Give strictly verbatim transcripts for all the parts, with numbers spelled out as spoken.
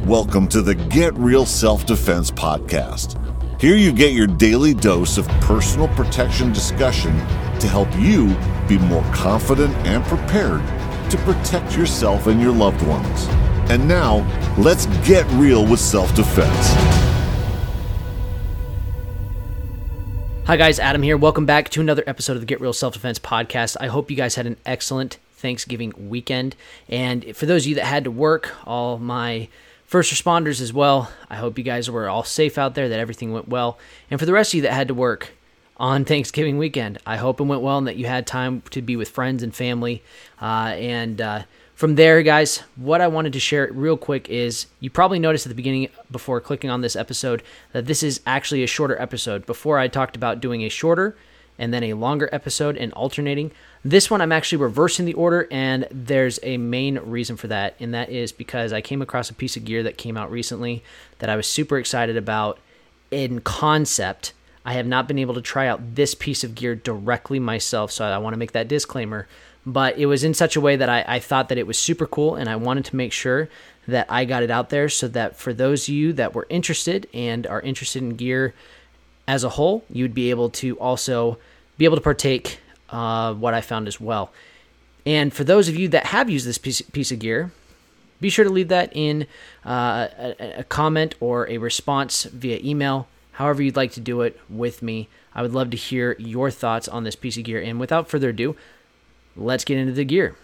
Welcome to the Get Real Self-Defense Podcast. Here you get your daily dose of personal protection discussion to help you be more confident and prepared to protect yourself and your loved ones. And now, let's get real with self-defense. Hi guys, Adam here. Welcome back to another episode of the Get Real Self-Defense Podcast. I hope you guys had an excellent Thanksgiving weekend. And for those of you that had to work, all my first responders as well, I hope you guys were all safe out there, that everything went well. And for the rest of you that had to work on Thanksgiving weekend, I hope it went well and that you had time to be with friends and family. Uh, and uh, from there, guys, what I wanted to share real quick is, you probably noticed at the beginning before clicking on this episode that this is actually a shorter episode. Before I talked about doing a shorter and then a longer episode and alternating. This one I'm actually reversing the order, and there's a main reason for that, and that is because I came across a piece of gear that came out recently that I was super excited about in concept. I have not been able to try out this piece of gear directly myself, so I want to make that disclaimer, but it was in such a way that I, I thought that it was super cool, and I wanted to make sure that I got it out there so that for those of you that were interested and are interested in gear as a whole, you'd be able to also be able to partake uh, what I found as well. And for those of you that have used this piece, piece of gear, be sure to leave that in uh, a, a comment or a response via email, however you'd like to do it with me. I would love to hear your thoughts on this piece of gear. And without further ado, let's get into the gear.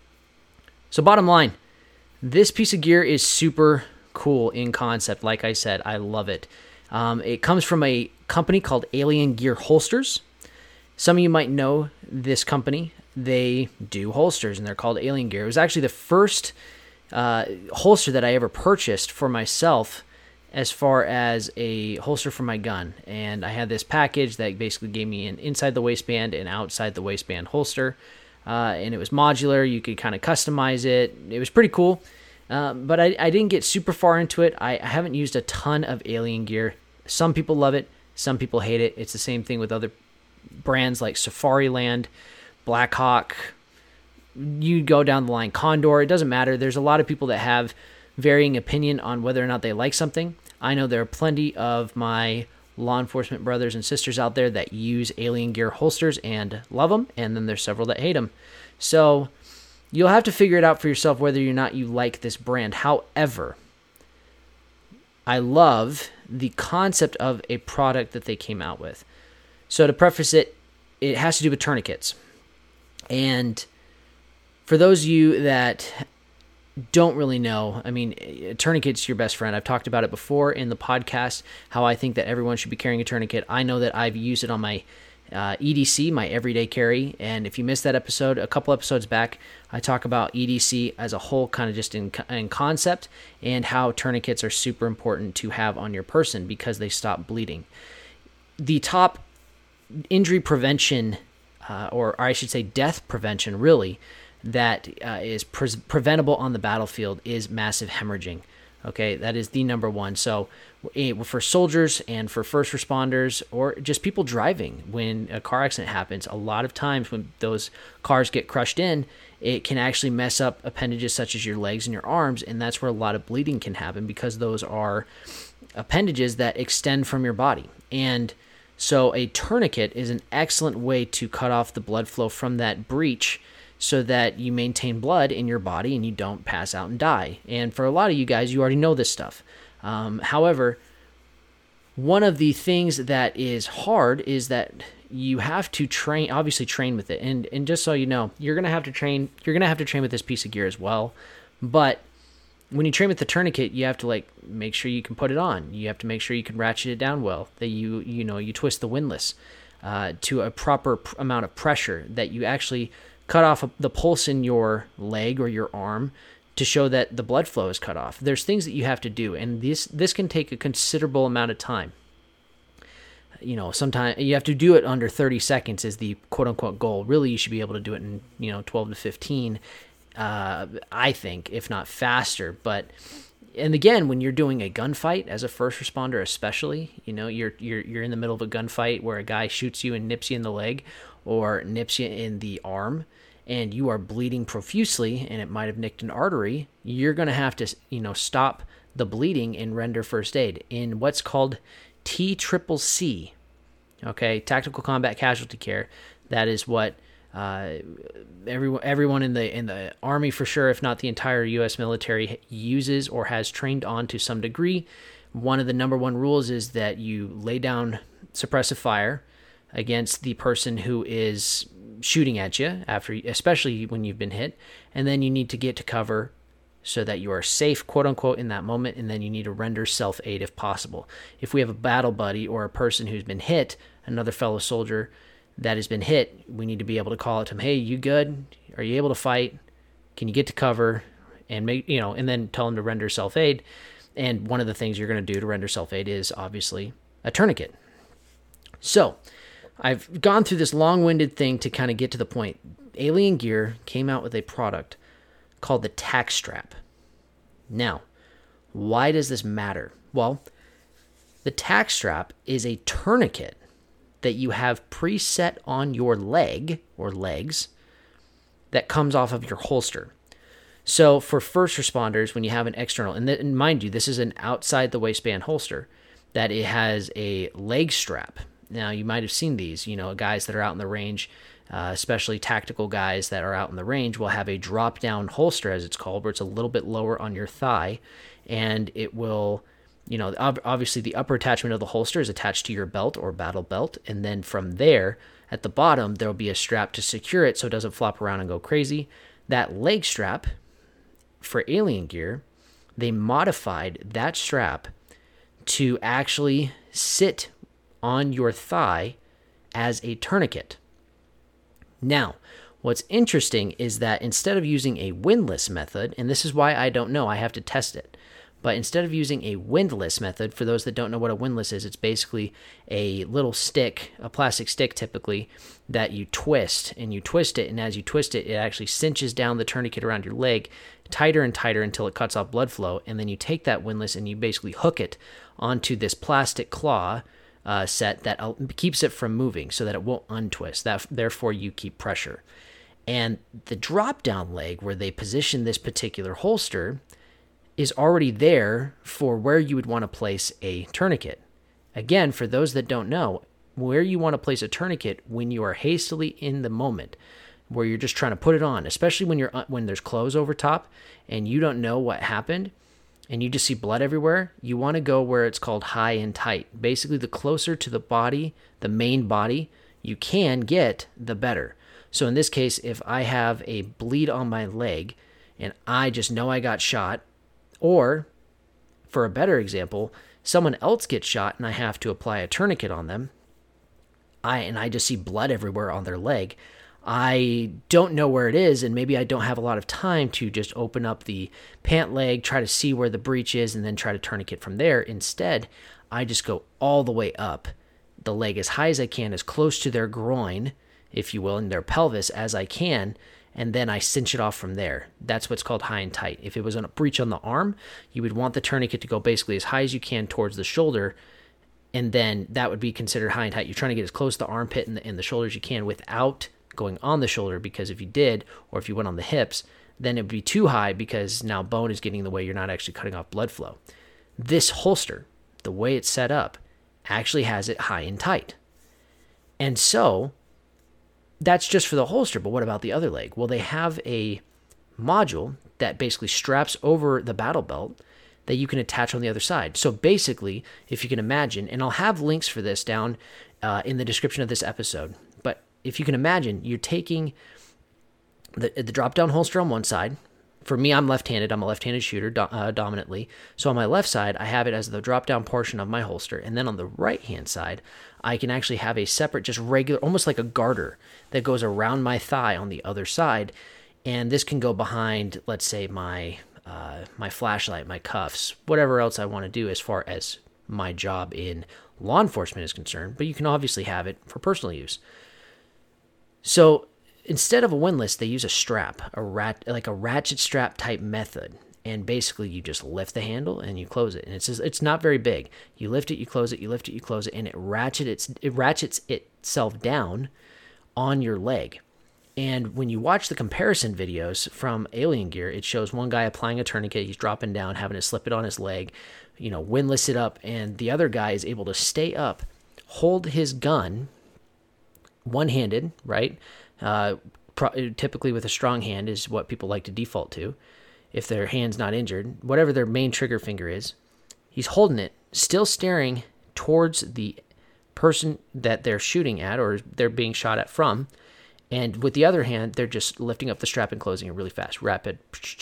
So bottom line, this piece of gear is super cool in concept. Like I said, I love it. Um, it comes from a company called Alien Gear Holsters. Some of you might know this company. They do holsters, and they're called Alien Gear. It was actually the first uh, holster that I ever purchased for myself as far as a holster for my gun. And I had this package that basically gave me an inside the waistband and outside the waistband holster. Uh, and it was modular. You could kind of customize it. It was pretty cool. Um, but I, I didn't get super far into it. I, I haven't used a ton of Alien Gear. Some people love it. Some people hate it. It's the same thing with other brands like Safariland, Blackhawk. You go down the line, Condor. It doesn't matter. There's a lot of people that have varying opinion on whether or not they like something. I know there are plenty of my law enforcement brothers and sisters out there that use Alien Gear holsters and love them, and then there's several that hate them. So you'll have to figure it out for yourself whether or not you like this brand. However, I love the concept of a product that they came out with. So to preface it, it has to do with tourniquets. And for those of you that don't really know, I mean, a tourniquet's your best friend. I've talked about it before in the podcast, how I think that everyone should be carrying a tourniquet. I know that I've used it on my uh, E D C, my everyday carry. And if you missed that episode, a couple episodes back, I talk about E D C as a whole, kind of just in, in concept, and how tourniquets are super important to have on your person because they stop bleeding. The top injury prevention, uh, or, or I should say death prevention, really, that uh, is pre- preventable on the battlefield is massive hemorrhaging. Okay, that is the number one. So for soldiers and for first responders, or just people driving, when a car accident happens, a lot of times when those cars get crushed in, it can actually mess up appendages such as your legs and your arms, and that's where a lot of bleeding can happen because those are appendages that extend from your body. And so a tourniquet is an excellent way to cut off the blood flow from that breach so that you maintain blood in your body and you don't pass out and die. And for a lot of you guys, you already know this stuff. Um, however, one of the things that is hard is that you have to train, obviously train with it. And and just so you know, you're going to have to train, you're going to have to train with this piece of gear as well. But when you train with the tourniquet, you have to like make sure you can put it on. You have to make sure you can ratchet it down well, that you you know you twist the windlass uh, to a proper pr- amount of pressure, that you actually cut off the pulse in your leg or your arm to show that the blood flow is cut off. There's things that you have to do, and this this can take a considerable amount of time. You know, sometimes you have to do it under thirty seconds is the quote unquote goal. Really, you should be able to do it in you know twelve to fifteen. Uh, I think, if not faster. But and again, when you're doing a gunfight as a first responder, especially, you know, you're you're you're in the middle of a gunfight where a guy shoots you and nips you in the leg or nips you in the arm, and you are bleeding profusely, and it might have nicked an artery. You're going to have to, you know, stop the bleeding and render first aid in what's called T C C C, okay, Tactical Combat Casualty Care. That is what uh, everyone everyone in the in the Army, for sure, if not the entire U S military, uses or has trained on to some degree. One of the number one rules is that you lay down suppressive fire against the person who is shooting at you, after, especially when you've been hit, and then you need to get to cover so that you are safe, quote unquote, in that moment, and then you need to render self-aid if possible. If we have a battle buddy or a person who's been hit, another fellow soldier that has been hit, we need to be able to call out to him, hey, you good? Are you able to fight? Can you get to cover? And make, you know, and then tell him to render self-aid. And one of the things you're going to do to render self-aid is obviously a tourniquet. So I've gone through this long-winded thing to kind of get to the point. Alien Gear came out with a product called the Tac Strap. Now, why does this matter? Well, the Tac Strap is a tourniquet that you have preset on your leg or legs that comes off of your holster. So for first responders, when you have an external, and, th- and mind you, this is an outside the waistband holster, that it has a leg strap. Now, you might have seen these, you know, guys that are out in the range, uh, especially tactical guys that are out in the range, will have a drop-down holster, as it's called, where it's a little bit lower on your thigh, and it will, you know, ob- obviously the upper attachment of the holster is attached to your belt or battle belt, and then from there, at the bottom, there'll be a strap to secure it so it doesn't flop around and go crazy. That leg strap, for Alien Gear, they modified that strap to actually sit on your thigh as a tourniquet. Now, what's interesting is that instead of using a windlass method, and this is why I don't know, I have to test it, but instead of using a windlass method, for those that don't know what a windlass is, it's basically a little stick, a plastic stick typically, that you twist, and you twist it, and as you twist it, it actually cinches down the tourniquet around your leg tighter and tighter until it cuts off blood flow, and then you take that windlass and you basically hook it onto this plastic claw uh, set that keeps it from moving so that it won't untwist. That, therefore, you keep pressure. And the drop-down leg, where they position this particular holster, is already there for where you would want to place a tourniquet. Again, for those that don't know, where you want to place a tourniquet when you are hastily in the moment, where you're just trying to put it on, especially when you're when there's clothes over top and you don't know what happened and you just see blood everywhere, you want to go where it's called high and tight. Basically, the closer to the body, the main body, you can get, the better. So in this case, if I have a bleed on my leg and I just know I got shot, or for a better example, someone else gets shot and I have to apply a tourniquet on them, I and I just see blood everywhere on their leg, I don't know where it is, and maybe I don't have a lot of time to just open up the pant leg, try to see where the breach is, and then try to tourniquet from there. Instead, I just go all the way up the leg as high as I can, as close to their groin, if you will, and their pelvis as I can, and then I cinch it off from there. That's what's called high and tight. If it was on a breach on the arm, you would want the tourniquet to go basically as high as you can towards the shoulder, and then that would be considered high and tight. You're trying to get as close to the armpit and the, and the shoulder as you can without going on the shoulder, because if you did, or if you went on the hips, then it would be too high because now bone is getting in the way. You're not actually cutting off blood flow. This holster, the way it's set up, actually has it high and tight. And so that's just for the holster, but what about the other leg? Well, they have a module that basically straps over the battle belt that you can attach on the other side. So basically, if you can imagine, and I'll have links for this down uh, in the description of this episode, but if you can imagine, you're taking the, the drop-down holster on one side. For me, I'm left-handed. I'm a left-handed shooter do, uh, dominantly. So on my left side, I have it as the drop-down portion of my holster. And then on the right-hand side, I can actually have a separate, just regular, almost like a garter that goes around my thigh on the other side. And this can go behind, let's say, my uh, my flashlight, my cuffs, whatever else I want to do as far as my job in law enforcement is concerned. But you can obviously have it for personal use. So instead of a windlass, they use a strap, a rat, like a ratchet strap type method. And basically, you just lift the handle and you close it. And it's just, it's not very big. You lift it, you close it, you lift it, you close it, and it ratchets, it ratchets itself down on your leg. And when you watch the comparison videos from Alien Gear, it shows one guy applying a tourniquet, he's dropping down, having to slip it on his leg, you know, windlass it up, and the other guy is able to stay up, hold his gun one-handed, right? Uh, pro- typically with a strong hand is what people like to default to. If their hand's not injured, whatever their main trigger finger is, he's holding it, still staring towards the person that they're shooting at or they're being shot at from. And with the other hand, they're just lifting up the strap and closing it really fast, rapid,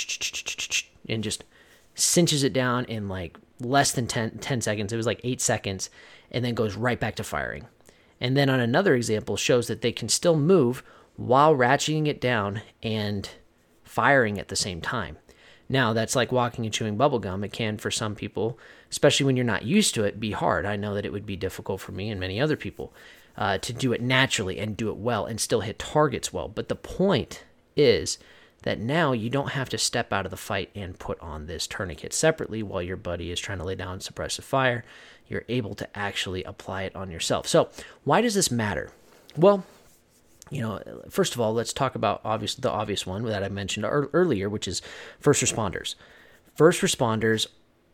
and just cinches it down in like less than ten, ten seconds. It was like eight seconds, and then goes right back to firing. And then on another example shows that they can still move while ratcheting it down and firing at the same time. Now, that's like walking and chewing bubble gum. It can, for some people, especially when you're not used to it, be hard. I know that it would be difficult for me and many other people uh, to do it naturally and do it well and still hit targets well. But the point is that now you don't have to step out of the fight and put on this tourniquet separately while your buddy is trying to lay down suppressive fire. You're able to actually apply it on yourself. So why does this matter? Well, you know, first of all, let's talk about obvious, the obvious one that I mentioned earlier, which is first responders. First responders,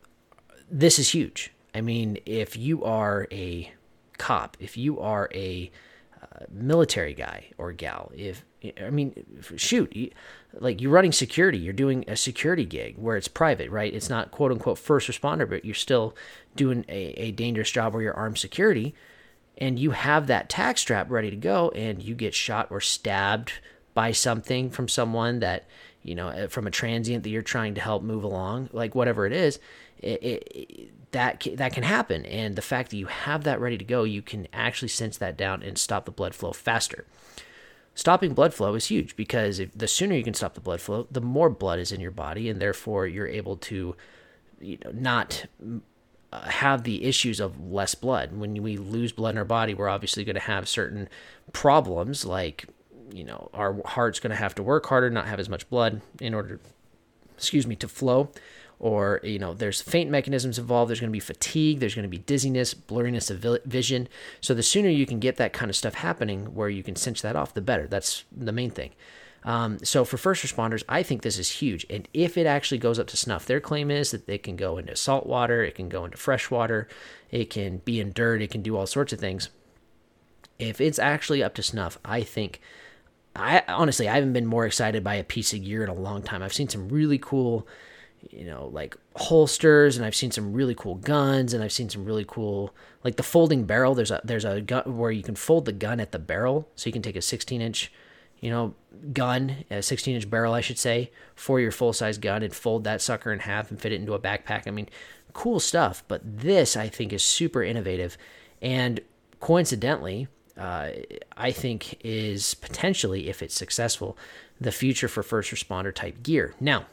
this is huge. I mean, if you are a cop, if you are a uh, military guy or gal, if, I mean, shoot, you, like you're running security, you're doing a security gig where it's private, right? It's not quote unquote first responder, but you're still doing a, a dangerous job where you're armed security. And you have that tack strap ready to go, and you get shot or stabbed by something from someone that, you know, from a transient that you're trying to help move along, like whatever it is, it, it, that, that can happen. And the fact that you have that ready to go, you can actually cinch that down and stop the blood flow faster. Stopping blood flow is huge because if, the sooner you can stop the blood flow, the more blood is in your body, and therefore you're able to, you know, not have the issues of less blood. When we lose blood in our body, we're obviously going to have certain problems like, you know, our heart's going to have to work harder, not have as much blood in order, excuse me, to flow. Or, you know, there's faint mechanisms involved. There's going to be fatigue. There's going to be dizziness, blurriness of vision. So the sooner you can get that kind of stuff happening where you can cinch that off, the better. That's the main thing. Um, so for first responders, I think this is huge. And if it actually goes up to snuff, their claim is that they can go into salt water, it can go into fresh water, it can be in dirt, it can do all sorts of things. If it's actually up to snuff, I think, I honestly, I haven't been more excited by a piece of gear in a long time. I've seen some really cool, you know, like holsters, and I've seen some really cool guns, and I've seen some really cool, like the folding barrel. There's a, there's a gun where you can fold the gun at the barrel, so you can take a sixteen inch, you know, gun, a sixteen inch barrel, I should say, for your full-size gun and fold that sucker in half and fit it into a backpack. I mean, cool stuff. But this, I think, is super innovative. And coincidentally, uh, I think is potentially, if it's successful, the future for first responder type gear. Now,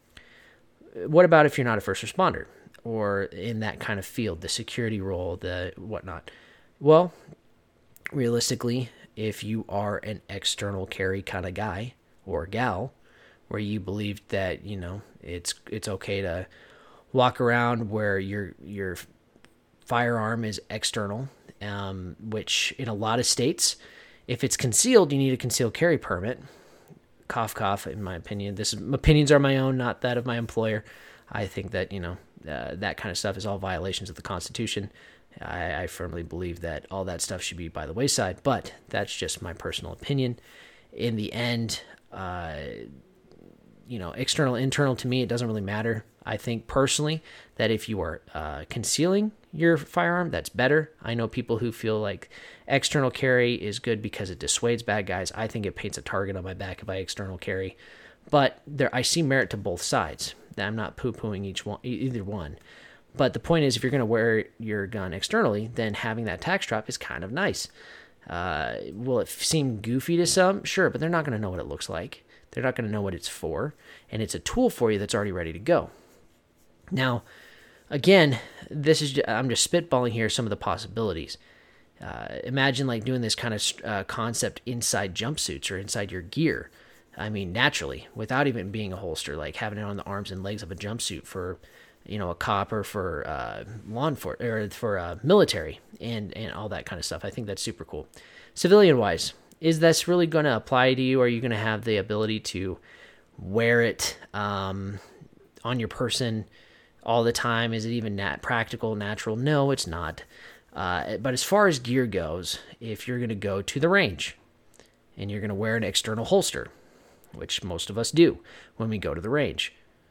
what about if you're not a first responder or in that kind of field, the security role, the whatnot? Well, realistically, if you are an external carry kind of guy or gal, where you believe that, you know, it's it's okay to walk around where your your firearm is external, um, which in a lot of states, if it's concealed, you need a concealed carry permit. Cough, cough, in my opinion. This is, opinions are my own, not that of my employer. I think that, you know, uh, that kind of stuff is all violations of the Constitution. I, I firmly believe that all that stuff should be by the wayside, but that's just my personal opinion. In the end, uh, you know, external, internal, to me, it doesn't really matter. I think personally that if you are uh, concealing your firearm, that's better. I know people who feel like external carry is good because it dissuades bad guys. I think it paints a target on my back if I external carry, but there, I see merit to both sides. I'm not poo-pooing each one, either one. But the point is, if you're going to wear your gun externally, then having that tack strap is kind of nice. Uh, will it seem goofy to some? Sure, but they're not going to know what it looks like. They're not going to know what it's for. And it's a tool for you that's already ready to go. Now, again, this is I'm just spitballing here some of the possibilities. Uh, imagine like doing this kind of uh, concept inside jumpsuits or inside your gear. I mean, naturally, without even being a holster, like having it on the arms and legs of a jumpsuit for, you know, a cop or for uh, law enforcement or for uh, military and, and all that kind of stuff. I think that's super cool. Civilian wise, is this really going to apply to you? Are you going to have the ability to wear it um, on your person all the time? Is it even nat- practical, natural? No, it's not. Uh, but as far as gear goes, if you're going to go to the range and you're going to wear an external holster, which most of us do when we go to the range,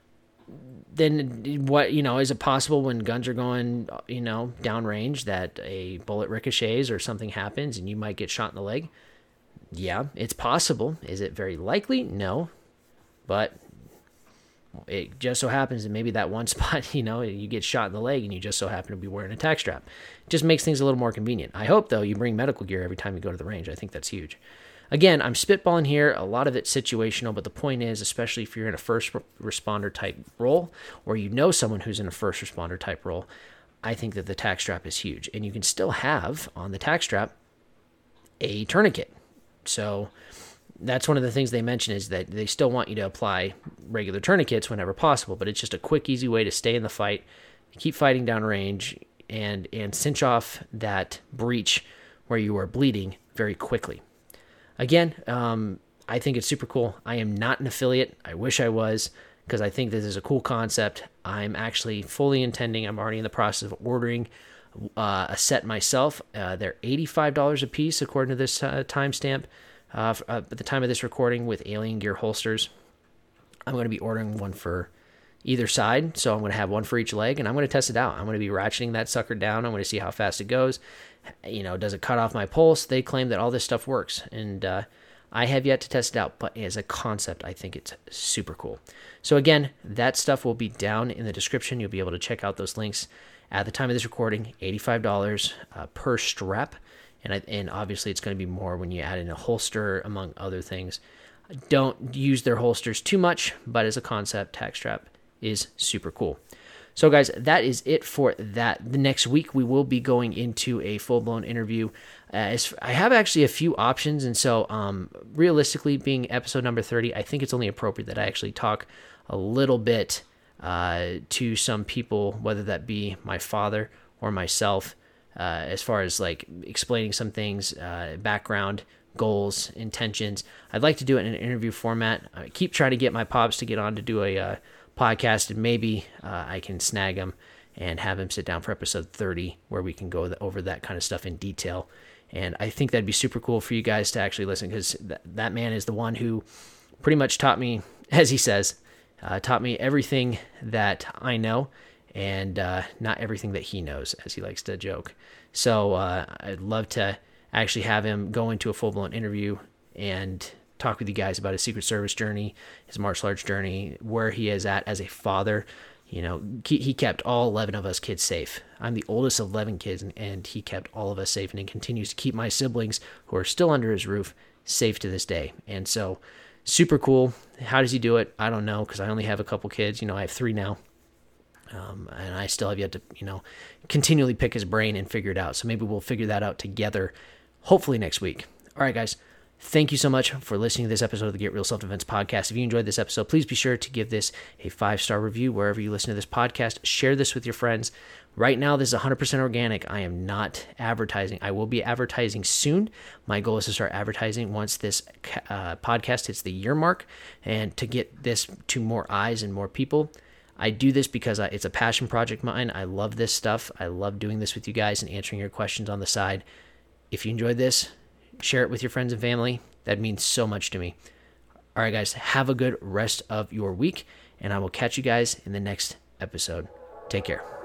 then what, you know, is it possible when guns are going, you know, downrange that a bullet ricochets or something happens and you might get shot in the leg? Yeah, it's possible. Is it very likely? No. But it just so happens that maybe that one spot, you know, you get shot in the leg and you just so happen to be wearing a tack strap. It just makes things a little more convenient. I hope, though, you bring medical gear every time you go to the range. I think that's huge. Again, I'm spitballing here. A lot of it's situational, but the point is, especially if you're in a first responder type role or you know someone who's in a first responder type role, I think that the tack strap is huge. And you can still have on the tack strap a tourniquet. So that's one of the things they mention is that they still want you to apply regular tourniquets whenever possible, but it's just a quick, easy way to stay in the fight, keep fighting downrange, and and cinch off that breach where you are bleeding very quickly. Again, um, I think it's super cool. I am not an affiliate. I wish I was, because I think this is a cool concept. I'm actually fully intending, I'm already in the process of ordering uh, a set myself. Uh, they're eighty-five dollars a piece, according to this uh, timestamp. Uh, at the time of this recording with Alien Gear holsters. I'm going to be ordering one for either side, so I'm going to have one for each leg, and I'm going to test it out. I'm going to be ratcheting that sucker down. I'm going to see how fast it goes. You know, does it cut off my pulse? They claim that all this stuff works, and uh, I have yet to test it out, but as a concept, I think it's super cool. So again, that stuff will be down in the description. You'll be able to check out those links. At the time of this recording, eighty-five dollars uh, per strap. And, I, and obviously it's going to be more when you add in a holster, among other things. Don't use their holsters too much, but as a concept, tack strap is super cool. So guys, that is it for that. The next week, we will be going into a full-blown interview. Uh, as, I have actually a few options, and so um, realistically, being episode number thirty, I think it's only appropriate that I actually talk a little bit uh, to some people, whether that be my father or myself, Uh, as far as like explaining some things, uh, background, goals, intentions. I'd like to do it in an interview format. I keep trying to get my pops to get on to do a uh, podcast, and maybe uh, I can snag him and have him sit down for episode thirty, where we can go over that kind of stuff in detail. And I think that'd be super cool for you guys to actually listen, because th- that man is the one who pretty much taught me, as he says, uh, taught me everything that I know, and uh, not everything that he knows, as he likes to joke. So uh, I'd love to actually have him go into a full-blown interview and talk with you guys about his Secret Service journey, his martial arts journey, where he is at as a father. You know, he kept all eleven of us kids safe. I'm the oldest of eleven kids, and he kept all of us safe, and he continues to keep my siblings, who are still under his roof, safe to this day. And so, super cool. How does he do it? I don't know, because I only have a couple kids. You know, I have three now. Um, and I still have yet to, you know, continually pick his brain and figure it out. So maybe we'll figure that out together, hopefully next week. All right, guys. Thank you so much for listening to this episode of the Get Real Self-Defense Podcast. If you enjoyed this episode, please be sure to give this a five-star review wherever you listen to this podcast. Share this with your friends. Right now, this is one hundred percent organic. I am not advertising. I will be advertising soon. My goal is to start advertising once this uh, podcast hits the year mark, and to get this to more eyes and more people. I do this because I, it's a passion project of mine. I love this stuff. I love doing this with you guys and answering your questions on the side. If you enjoyed this, share it with your friends and family. That means so much to me. All right, guys, have a good rest of your week, and I will catch you guys in the next episode. Take care.